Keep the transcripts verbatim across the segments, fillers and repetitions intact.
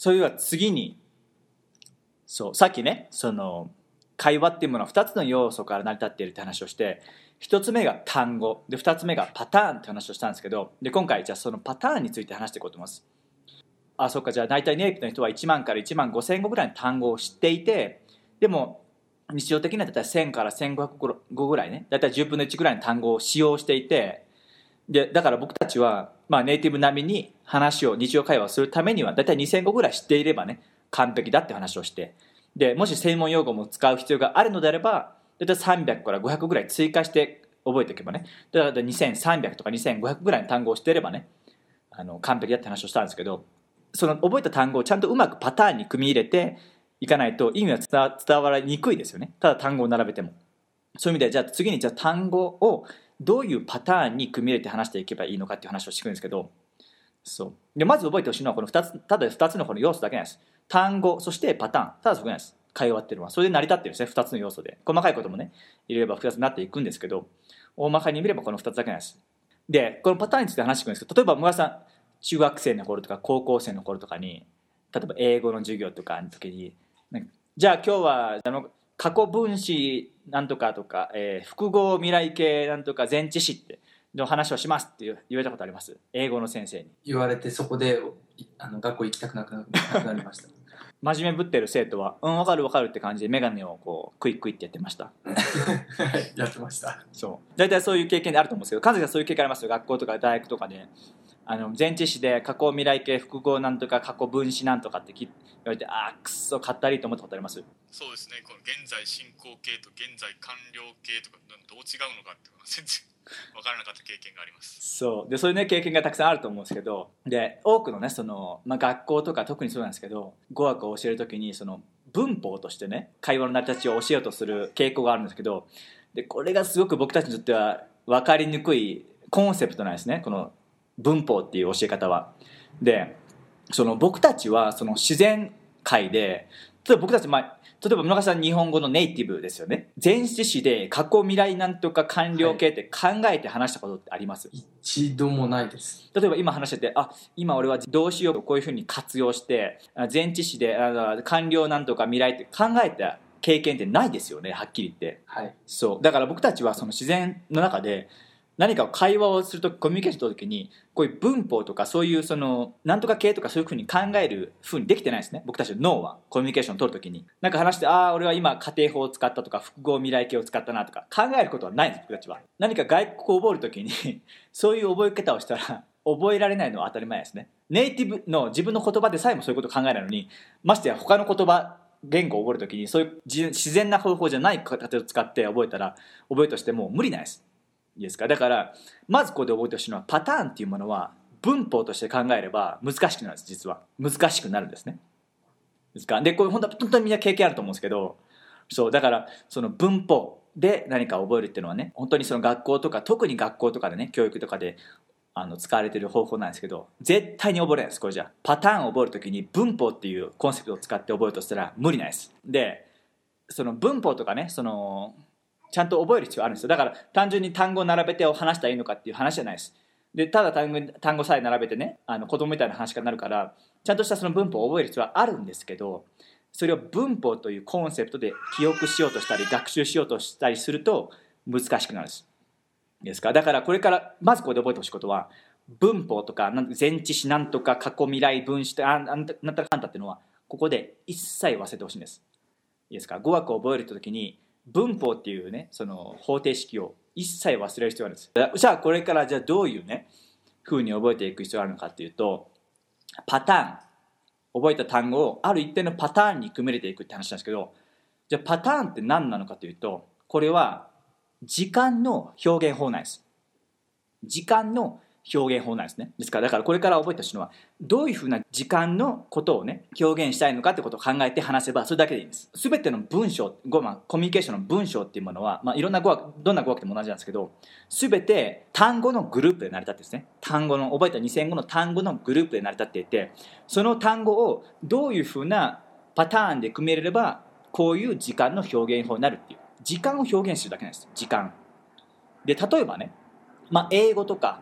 それは次に、そうさっきね、その会話っていうものはふたつの要素から成り立っているって話をして、ひとつめが単語で、ふたつめがパターンって話をしたんですけど、で今回じゃあそのパターンについて話していこうと思います。あ、そっか、じゃあ大体ネイティブの人はいちまんからいちまんごせん語ぐらいの単語を知っていて、でも日常的には大体せんからせんごひゃく語ぐらいね、大体じゅっぷんのいちぐらいの単語を使用していて、でだから僕たちは、まあ、ネイティブ並みに話を日常会話をするためには大体にせん語ぐらい知っていればね完璧だって話をして、でもし専門用語も使う必要があるのであれば大体さんびゃくからごひゃくぐらい追加して覚えておけばね、だからにせんさんびゃくとかにせんごひゃくぐらいの単語を知っていればね、あの完璧だって話をしたんですけど、その覚えた単語をちゃんとうまくパターンに組み入れていかないと意味は伝 伝わりにくいですよね。ただ単語を並べても。そういう意味でじゃあ次にじゃあ単語をどういうパターンに組み入れて話していけばいいのかっていう話をしていくんですけど、そうでまず覚えてほしいのはこのふたつ、ただふたつのこの要素だけなんです。単語、そしてパターン、ただそこなんです。会話っていうのはそれで成り立ってるんですね。ふたつの要素で細かいこともね入れればふたつになっていくんですけど、大まかに見ればこのふたつだけなんです。でこのパターンについて話していくんですけど、例えば村さん中学生の頃とか高校生の頃とかに、例えば英語の授業とかの時に、じゃあ今日はあの過去分詞なんとかとか、えー、複合未来形なんとか前置詞っての話をしますって言われたことあります？英語の先生に言われて、そこであの学校行きたくなくななりました真面目ぶってる生徒はうん分かる分かるって感じで眼鏡をこうクイックイってやってましたはいやってました。 そう大体そういう経験であると思うんですけど、神崎さんそういう経験ありますよ。学校とか大学とかであの前置詞で過去未来形複合なんとか過去分詞なんとかって言われて、あーくっそかったりと思ったことあります？ そうですね、この現在進行形と現在完了形とかどう違うのかっていうのは全然分からなかった経験があります。 そうでそういうね経験がたくさんあると思うんですけど、で多くのねその、まあ、学校とか特にそうなんですけど、語学を教えるときにその文法としてね会話の成り立ちを教えようとする傾向があるんですけど、でこれがすごく僕たちにとっては分かりにくいコンセプトなんですね、この文法っていう教え方は。でその僕たちはその自然界で、例えば僕たち、まあ、例えば村上さん日本語のネイティブですよね。前置詞で過去未来なんとか完了形って考えて話したことってあります？ はい、一度もないです。 例えば今話してて、あ今俺は動詞をこういうふうに活用して前置詞で完了なんとか未来って考えた経験ってないですよね、はっきり言って、 はい、 そうだから僕たちはその自然の中で何か会話をするとき、コミュニケーション取るときにこういう文法とかそういうそのなんとか系とかそういうふうに考えるふうにできてないですね、僕たちの脳は。コミュニケーションを取るときになんか話して、ああ俺は今家庭法を使ったとか複合未来形を使ったなとか考えることはないんです。僕たちは何か外国語を覚えるときにそういう覚え方をしたら覚えられないのは当たり前ですね。ネイティブの自分の言葉でさえもそういうことを考えないのに、ましてや他の言葉言語を覚えるときにそういう自然な方法じゃない形を使って覚えたら覚えとしても無理ないです。いいですか。だからまずここで覚えてほしいのは、パターンっていうものは文法として考えれば難しくなるんです。実は難しくなるんですね。ですか。でこれ本当は本当にみんな経験あると思うんですけど、そうだからその文法で何か覚えるっていうのはね、本当にその学校とか特に学校とかでね教育とかであの使われている方法なんですけど、絶対に覚えれないです。これじゃパターンを覚えるときに文法っていうコンセプトを使って覚えるとしたら無理ないです。でその文法とかね、そのちゃんと覚える必要あるんですよ。だから単純に単語を並べて話したらいいのかっていう話じゃないです。でただ単語単語さえ並べてね、あの子供みたいな話になるから、ちゃんとしたその文法を覚える必要はあるんですけど、それを文法というコンセプトで記憶しようとしたり学習しようとしたりすると難しくなるんです。ですか。だからこれからまずここで覚えてほしいことは、文法とか前置詞なんとか過去未来分詞とかなんたらかんたっていうのはここで一切忘れてほしいんです。いいですか。語学を覚えるときに文法っていうねその方程式を一切忘れる必要があるんです。じゃあこれからじゃあどういうね風に覚えていく必要があるのかっていうと、パターン、覚えた単語をある一定のパターンに組み入れていくって話なんですけど、じゃあパターンって何なのかというと、これは時間の表現法なんです。時間の表現法なんですね。ですからだからこれから覚えてほしいのは、どういうふうな時間のことをね表現したいのかってことを考えて話せばそれだけでいいんです。すべての文章、まあ、コミュニケーションの文章っていうものは、まあ、いろんな語学、どんな語学でも同じなんですけど、すべて単語のグループで成り立ってですね、単語の覚えたにせん語の単語のグループで成り立っていて、その単語をどういうふうなパターンで組み入れればこういう時間の表現法になるっていう、時間を表現するだけなんです。時間で、例えばね、まあ、英語とか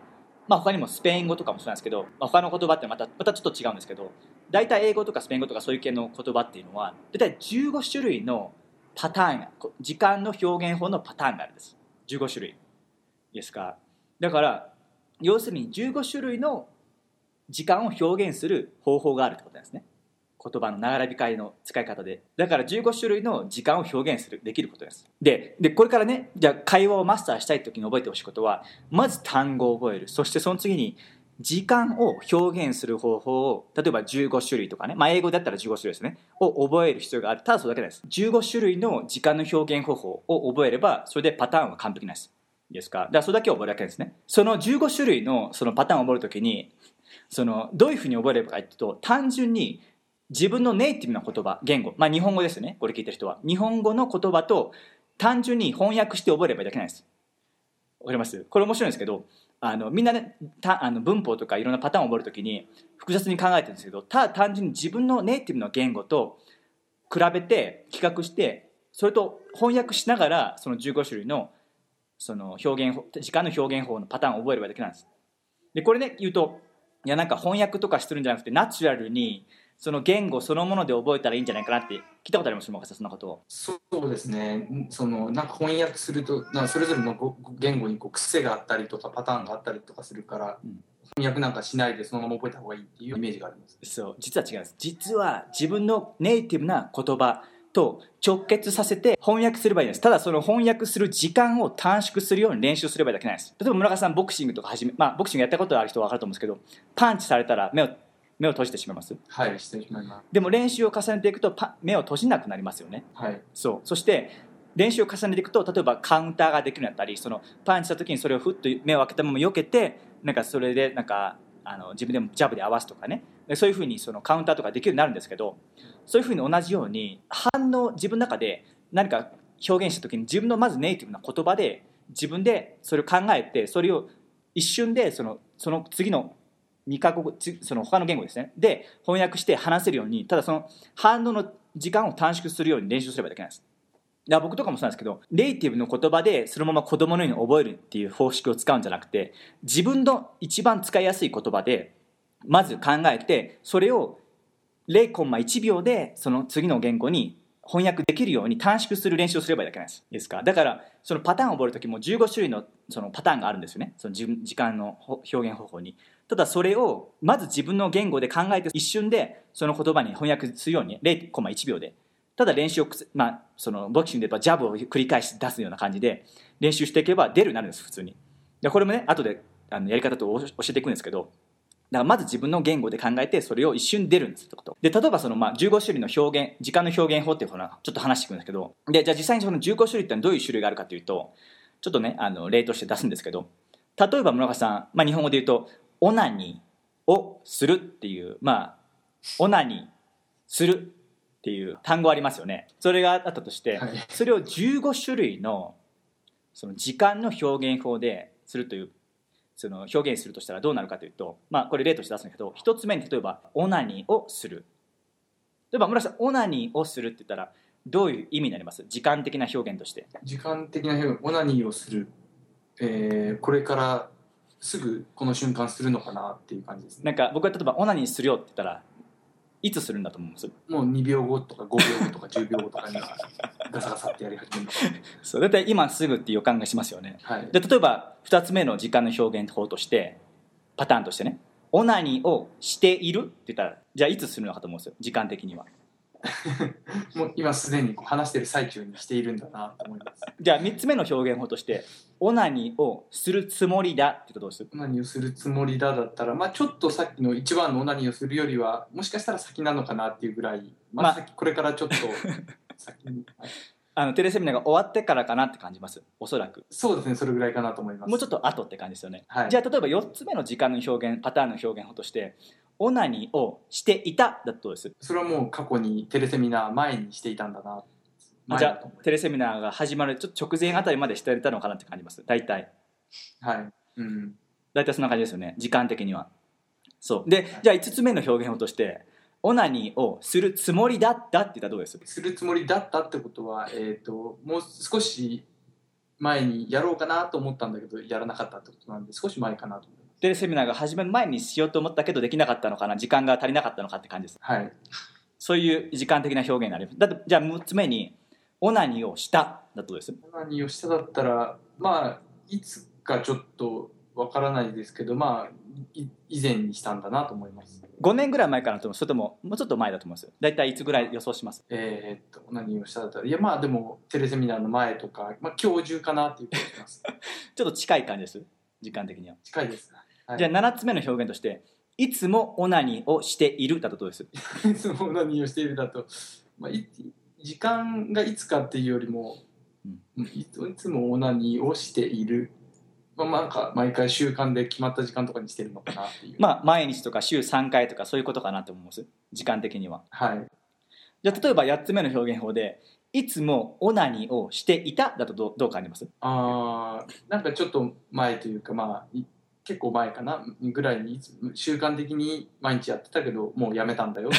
まあ、他にもスペイン語とかもそうなんですけど、まあ、他の言葉ってまたまたちょっと違うんですけど、大体英語とかスペイン語とかそういう系の言葉っていうのは大体じゅうご種類のパターンが、時間の表現法のパターンがあるんです。じゅうご種類ですか。だから要するにじゅうご種類の時間を表現する方法があるってことなんですね。言葉の並び替えの使い方で。だからじゅうご種類の時間を表現するできることです。で、でこれからね、じゃあ会話をマスターしたいときに覚えてほしいことは、まず単語を覚える。そしてその次に時間を表現する方法を、例えばじゅうご種類とかね、まあ英語だったらじゅうご種類ですね、を覚える必要がある。ただそれだけです。じゅうご種類の時間の表現方法を覚えれば、それでパターンは完璧なんです。ですか。だからそれだけ覚えるだけですね。そのじゅうご種類のそのパターンを覚えるときに、そのどういうふうに覚えればかというと、単純に自分のネイティブな言葉、言語、まあ日本語ですね、これ聞いてる人は。日本語の言葉と単純に翻訳して覚えればいいだけなんです。わかります？これ面白いんですけど、あのみんなね、たあの文法とかいろんなパターンを覚えるときに複雑に考えてるんですけど、ただ単純に自分のネイティブな言語と比べて比較して、それと翻訳しながらそのじゅうご種類のその表現法、時間の表現法のパターンを覚えればいいだけなんです。で、これね、言うと、いやなんか翻訳とかしてるんじゃなくてナチュラルにその言語そのもので覚えたらいいんじゃないかなって聞いたことあります？もかさん、そんなことを。 そうですね。そのなんか翻訳すると、なんかそれぞれのご言語にこう癖があったりとかパターンがあったりとかするから、うん、翻訳なんかしないでそのまま覚えた方がいいっていうイメージがあります。 そう、実は違うんです。実は自分のネイティブな言葉と直結させて翻訳すればいいんです。ただその翻訳する時間を短縮するように練習すればいいだけなんです。例えば村川さんボクシングとか始め、まあボクシングやったことある人は分かると思うんですけど、パンチされたら目を目を閉じてしまいます。 はい、してしまいます。 でも練習を重ねていくとパ目を閉じなくなりますよね。 はい。 そう。そして練習を重ねていくと、例えばカウンターができるようになったり、そのパンチした時にそれをふっと目を開けたまま避けて、なんかそれでなんかあの自分でもジャブで合わすとかね、そういうふうにそのカウンターとかできるようになるんですけど、そういうふうに同じように反応、自分の中で何か表現した時に自分のまずネイティブな言葉で自分でそれを考えて、それを一瞬でそのその次のにカ国、その他の言語ですねで翻訳して話せるように、ただその反応の時間を短縮するように練習すればいいだけなんです。だから僕とかもそうなんですけど、ネイティブの言葉でそのまま子供のように覚えるっていう方式を使うんじゃなくて、自分の一番使いやすい言葉でまず考えて、それを ゼロコンマいちびょうでその次の言語に翻訳できるように短縮する練習をすればいいだけなんです。ですか。だからそのパターンを覚えるときもじゅうご種類のそのパターンがあるんですよね。その時間の表現方法に。ただそれをまず自分の言語で考えて、一瞬でその言葉に翻訳するように ゼロコンマいちびょうで、ただ練習を、まあ、そのボクシングで言えばジャブを繰り返し出すような感じで練習していけば出るようになるんです、普通に。でこれもね、後であのやり方と教えていくんですけど、だからまず自分の言語で考えてそれを一瞬出るんですってことで、例えばそのまあじゅうご種類の表現、時間の表現法っていうのはちょっと話していくんですけど、でじゃあ実際にそのじゅうご種類ってのはどういう種類があるかというと、ちょっとねあの例として出すんですけど、例えば村川さん、まあ、日本語で言うとオナニーをするっていう、まあオナニーするっていう単語ありますよね。それがあったとして、はい、それをじゅうご種類のその時間の表現法でするという、その表現するとしたらどうなるかというと、まあこれ例として出すんだけど、一つ目に例えばオナニーをする。例えば村さん、オナニーをするって言ったらどういう意味になります？時間的な表現として。 時間的な表現、オナニーをする、えー、これからすぐこの瞬間するのかなっていう感じですね。 なんか僕は例えばオナニーするよって言ったらいつするんだと思うんです？ もうにびょうごとかごびょうごとかじゅうびょうごとかにガサガサってやり始めるのかな。 そう、だいたい今すぐっていう予感がしますよね。 はい、 で例えばふたつめの時間の表現法としてパターンとしてね、オナニーをしているって言ったらじゃあいつするのかと思うんですよ、時間的には。 もう今すでに話してる最中にしているんだなと思います。 じゃあみっつめの表現法としてオナニーをするつもりだって言うとどうする？ オナニーをするつもりだだったら、まあ、ちょっとさっきの一番のオナニーをするよりはもしかしたら先なのかなっていうぐらい、まあ、先これからちょっと先に、はい、 あのテレセミナーが終わってからかなって感じます、おそらく。 そうですね、それぐらいかなと思います。 もうちょっと後って感じですよね、 はい、 じゃあ例えばよっつめの時間の表現パターンの表現法としてオナニーをしていただとどうです？ それはもう過去にテレセミナー前にしていたんだな。 じゃあテレセミナーが始まるちょっと直前あたりまでしていたのかなって感じます、大体。 はい、うん、 大体そんな感じですよね、時間的には。そうで、じゃあいつつめの表現法としてオナニーをするつもりだったって言ったらどうです？ するつもりだったってことは、えーと、もう少し前にやろうかなと思ったんだけどやらなかったってことなんで少し前かなと思います。 テレセミナーが始める前にしようと思ったけどできなかったのかな、時間が足りなかったのかって感じです。 はい。 そういう時間的な表現になります。だってじゃあむっつめにオナニーをしただとです。 オナニーをしただったら、まあいつかちょっとわからないですけど、まあい以前にしたんだなと思います。 ごねんぐらい前かなと思う。それとももうちょっと前だと思います。だいたいいつぐらい予想します？ えー、っとオナニーをしただったら、いやまあでもテレセミナーの前とか、まあ今日中かなっていう気がします。 ちょっと近い感じです。時間的には近いです。はい、 じゃあななつめの表現としていつもオナニーをしているだとどうです？ いつもオナニーをしているだと、まあ、い時間がいつかっていうよりも、うん、い, いつもオナニーをしている、まあ、なんか毎回習慣で決まった時間とかにしてるのかなっていう。 まあ毎日とか週さんかいとかそういうことかなと思います。時間的には。 はい。 じゃあ例えばやっつめの表現法でいつもオナニーをしていただとどう、どう感じます？ あー、なんかちょっと前というか、まあ結構前かなぐらいに習慣的に毎日やってたけどもうやめたんだよ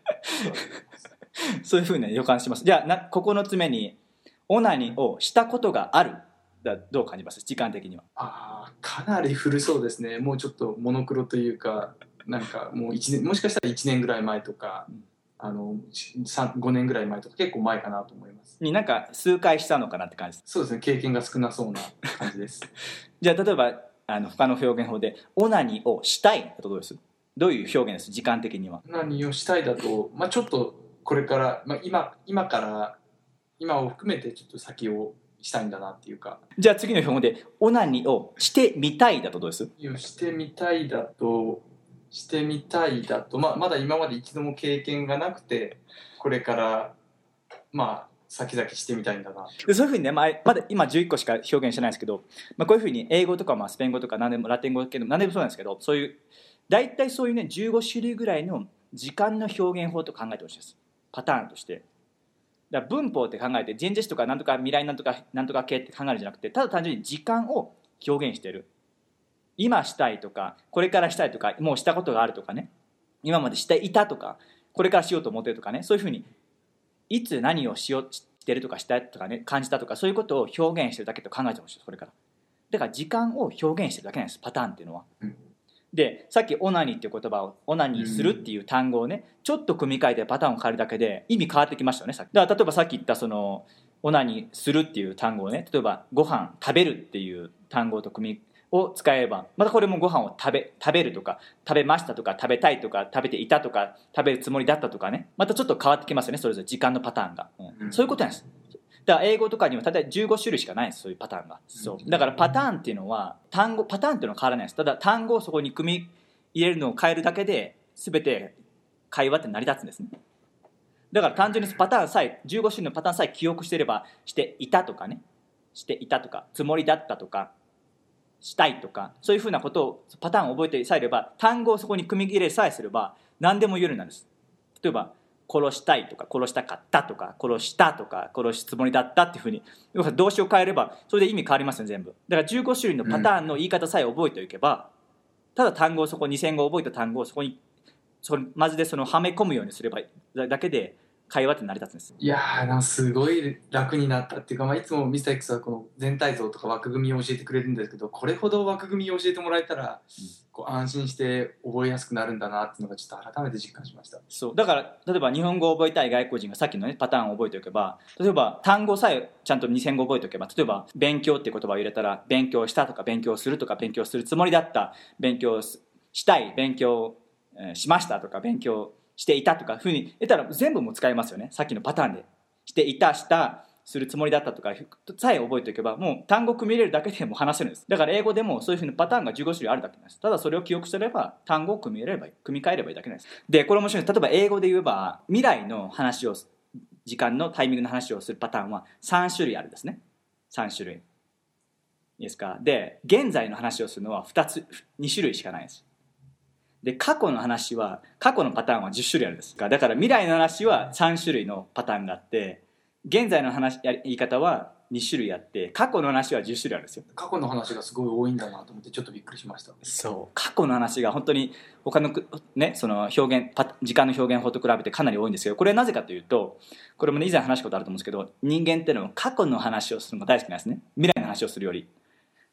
そういうふうに予感します。じゃあなここのつめにオナニーをしたことがあるだどう感じます？時間的には。 あー、かなり古そうですね。もうちょっとモノクロというか、なんかもういちねん、もしかしたらいちねんぐらい前とか、うん、あのごねんぐらい前とか結構前かなと思います。 になんか数回したのかなって感じです。 そうですね、経験が少なそうな感じですじゃあ例えばあの他の表現法でオナニーをしたいだとどうです？どういう表現です？時間的には。 オナニーをしたいだと、まあ、ちょっとこれから、まあ、今, 今から今を含めてちょっと先をしたいんだなっていうか。 じゃあ次の表現でオナニーをしてみたいだとどうです？ してみたいだとしてみたいだと、まあ、まだ今まで一度も経験がなくてこれからまあ先々してみたいんだな。 でそういうふうにね、まあ、まだ今じゅういっこしか表現してないですけど、まあ、こういうふうに英語とかまあスペイン語とか何でもラテン語系でも何でもそうなんですけど、そういう大体そういうねじゅうごしゅるいぐらいの時間の表現法と考えてほしいです。パターンとして。だから文法って考えて前置詞とか何とか未来なんとか何とか系って考えるんじゃなくて、ただ単純に時間を表現している。今したいとかこれからしたいとかもうしたことがあるとかね、今までしていたとかこれからしようと思ってるとかね、そういうふうにいつ何をしようしてるとかしたいとかね、感じたとかそういうことを表現してるだけと考えてほしいです。これからだから時間を表現してるだけなんです、パターンっていうのは、うん、でさっきオナニーっていう言葉をオナニーするっていう単語をねちょっと組み替えてパターンを変えるだけで意味変わってきましたよね。だから例えばさっき言ったそのオナニーするっていう単語をね、例えばご飯食べるっていう単語と組みを使えばまたこれもご飯を食べ、食べるとか食べましたとか食べたいとか食べていたとか食べるつもりだったとかね、またちょっと変わってきますよね、それぞれ時間のパターンが、うん、そういうことなんです。だから英語とかにも例えばじゅうごしゅるいしかないんです、そういうパターンが。そうだからパターンっていうのは単語パターンっていうのは変わらないです。ただ単語をそこに組み入れるのを変えるだけで全て会話って成り立つんですね。だから単純にパターンさえじゅうごしゅるいのパターンさえ記憶していれば、していたとかね、していたとかつもりだったとかしたいとかそういうふうなことをパターンを覚えてさえれば、単語をそこに組み入れさえすれば何でも言えるようになるんです。例えば殺したいとか殺したかったとか殺したとか殺すつもりだったっていうふうに動詞を変えればそれで意味変わりますね、全部。だからじゅうごしゅるいのパターンの言い方さえ覚えておけば、ただ単語をそこにせん語覚えた単語をそこにそれまずでそのはめ込むようにすればだけで会話って成り立つんです。 いやーなんかすごい楽になったっていうか、まあ、いつもミスター X はこの全体像とか枠組みを教えてくれるんですけど、これほど枠組みを教えてもらえたら、うん、こう安心して覚えやすくなるんだなっていうのがちょっと改めて実感しました。 そうだから例えば日本語を覚えたい外国人がさっきの、ね、パターンを覚えておけば、例えば単語さえちゃんとにせん語覚えておけば、例えば勉強っていう言葉を入れたら勉強したとか勉強するとか勉強するつもりだった、勉強したい、勉強しましたとか勉強していたとかふうに得たら全部も使えますよね。さっきのパターンでしていた、したするつもりだったとかさえ覚えておけば、もう単語組み入れるだけでも話せるんです。だから英語でもそういうふうなパターンがじゅうごしゅるいあるだけなんです。ただそれを記憶すれば単語を組み入れればいい、組み替えればいいだけなんです。でこれ面白いです。例えば英語で言えば未来の話を時間のタイミングの話をするパターンはさんしゅるいあるんですね。さんしゅるいいいですか。で現在の話をするのはふたつにしゅるいしかないんです。で過去の話は過去のパターンはじゅっしゅるいあるんです。だから未来の話はさんしゅるいのパターンがあって、現在の話言い方はにしゅるいあって、過去の話はじゅっしゅるいあるんですよ。 過去の話がすごい多いんだなと思ってちょっとびっくりしました。 そう過去の話が本当に他の、ね、その表現時間の表現法と比べてかなり多いんですけど、これはなぜかというと、これも、ね、以前話したことあると思うんですけど、人間っていうのは過去の話をするのが大好きなんですね、未来の話をするより。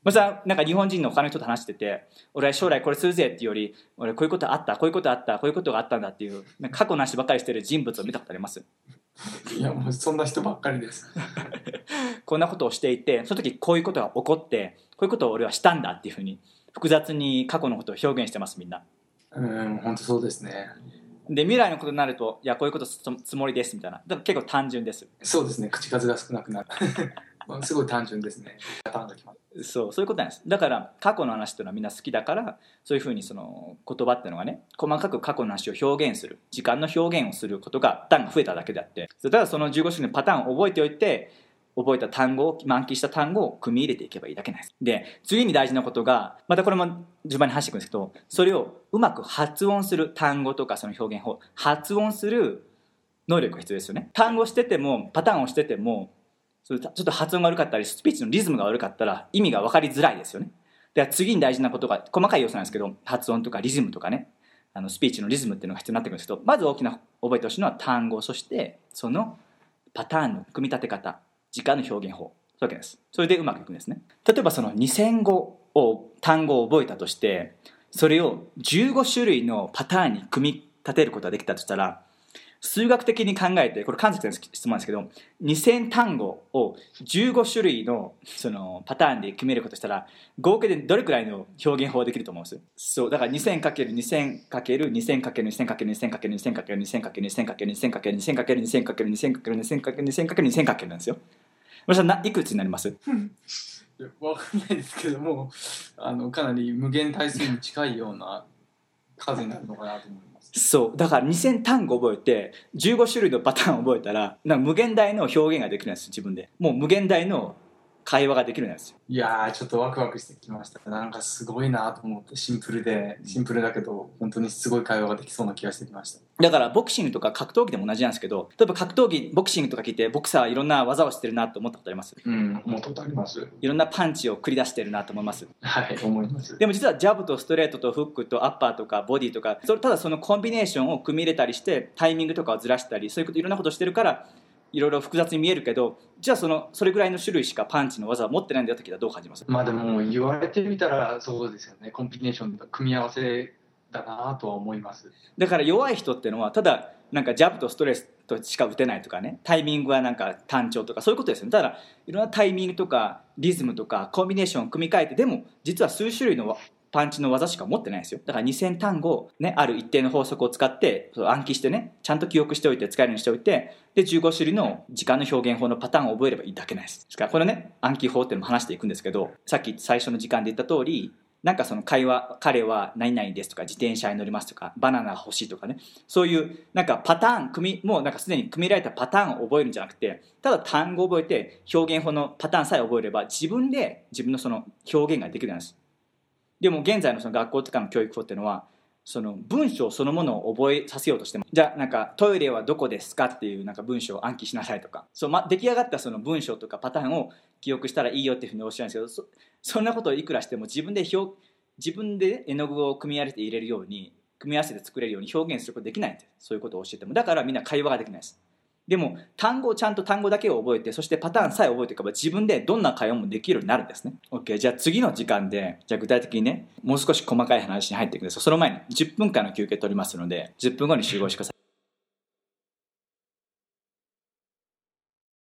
もしさなんか日本人の他の人と話してて、俺は将来これするぜっていうより、俺こういうことあったこういうことあったこういうことがあったんだっていうなんか過去の話ばっかりしてる人物を見たことあります？ いやもうそんな人ばっかりですこんなことをしていて、その時こういうことが起こってこういうことを俺はしたんだっていうふうに複雑に過去のことを表現してます、みんな。 うん本当そうですね。 で未来のことになると、いやこういうことつもりですみたいな、だから結構単純です。 そうですね、口数が少なくなるまあすごい単純ですね。パターンが決まる。 そうそういうことなんです。だから過去の話っていうのはみんな好きだから、そういうふうにその言葉っていうのがね、細かく過去の話を表現する、時間の表現をすることが単が増えただけであって、ただそのじゅうご種類のパターンを覚えておいて、覚えた単語を暗記した単語を組み入れていけばいいだけなんです。で次に大事なことが、またこれも順番に話していくんですけど、それをうまく発音する単語とかその表現法、発音する能力が必要ですよね。単語しててもパターンをしてても、ちょっと発音が悪かったりスピーチのリズムが悪かったら意味が分かりづらいですよね。では次に大事なことが、細かい要素なんですけど、発音とかリズムとかね、あのスピーチのリズムっていうのが必要になってくるんですけど、まず大きな覚えてほしいのは単語、そしてそのパターンの組み立て方、時間の表現法、そういうわけです。それでうまくいくんですね。例えばそのにせん語を単語を覚えたとして、それをじゅうご種類のパターンに組み立てることができたとしたら、数学的に考えて、これ関節の質問なんですけど、にせん単語をじゅうご種類のそのパターンで決めることしたら、合計でどれくらいの表現法ができると思うんです。そうだから にせんかけるにせんかけるにせんかけるにせんかけるにせんかけるにせんかけるにせんかけるにせんかけるにせんかけるにせんかけるにせんかけるにせんかけるにせんかけるにせんかけるにせんかけるなんですよ。皆さんいくつになります？ いや分かんないですけども、あのかなり無限対数に近いような数になるのかなと思います。 そうだからにせん単語覚えてじゅうご種類のパターンを覚えたら、なんか無限大の表現ができるんです。自分でもう無限大の会話ができるんですよ。 いやーちょっとワクワクしてきました。なんかすごいなと思って、シンプルでシンプルだけど本当にすごい会話ができそうな気がしてきました。 だからボクシングとか格闘技でも同じなんですけど、例えば格闘技ボクシングとか聞いて、ボクサーいろんな技をしてるなと思ったことあります？ うん思ったことあります。 いろんなパンチを繰り出してるなと思います。 はい思います。 でも実はジャブとストレートとフックとアッパーとかボディとか、それただそのコンビネーションを組み入れたりしてタイミングとかをずらしたり、そういうこといろんなことをしてるからいろいろ複雑に見えるけど、じゃあそのそれぐらいの種類しかパンチの技を持ってないんだよって聞いたらどう感じます？ まあでも言われてみたらそうですよね。コンビネーションと組み合わせだなとは思います。 だから弱い人っていうのはただなんかジャブとストレートしか打てないとかね、タイミングはなんか単調とかそういうことですよね。ただいろんなタイミングとかリズムとかコンビネーションを組み替えて、でも実は数種類のパンチの技しか持ってないんですよ。だからにせん単語、ね、ある一定の法則を使って暗記してね、ちゃんと記憶しておいて使えるようにしておいて、でじゅうご種類の時間の表現法のパターンを覚えればいいだけなんです。ですからこれね、暗記法っていうのも話していくんですけど、さっき最初の時間で言った通り、なんかその会話、彼は何々ですとか、自転車に乗りますとか、バナナが欲しいとかね、そういうなんかパターン組み、もうなんかすでに組み入れられたパターンを覚えるんじゃなくて、ただ単語を覚えて表現法のパターンさえ覚えれば自分で自分のその表現ができるんです。でも現在のその学校とかの教育法っていうのは、その文章そのものを覚えさせようとしても、じゃあなんかトイレはどこですかっていうなんか文章を暗記しなさいとか、そう、ま、出来上がったその文章とかパターンを記憶したらいいよっていうふうにおっしゃるんですけど、 そ, そんなことをいくらしても自分で表自分で絵の具を組み合わせて入れるように、組み合わせて作れるように表現することできないんです。そういうことを教えても、だからみんな会話ができないです。でも単語をちゃんと単語だけを覚えて、そしてパターンさえ覚えていけば自分でどんな会話もできるようになるんですね。 OK、 じゃあ次の時間でじゃあ具体的にね、もう少し細かい話に入っていくんです。その前にじゅっぷんかんの休憩取りますので、じゅっぷんごに集合してください。